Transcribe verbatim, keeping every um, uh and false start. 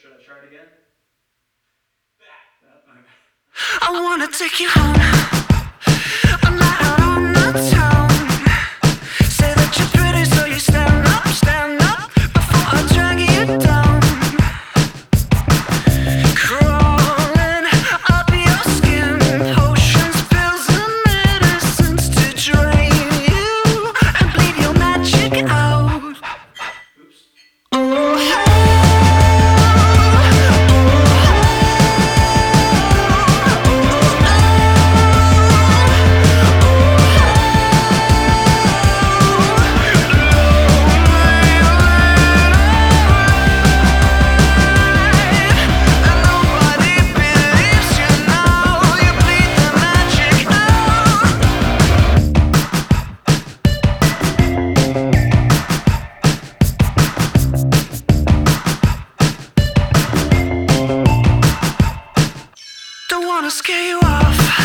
should I try it again? That. I wanna take you home. I'm not out on the town. Say that you're pretty, so you stand up, stand up before I drag you down. Crawling up your skin, potions, pills, and medicines to drain you and bleed your magic out. Oops. Oh, hey. Don't wanna scare you off.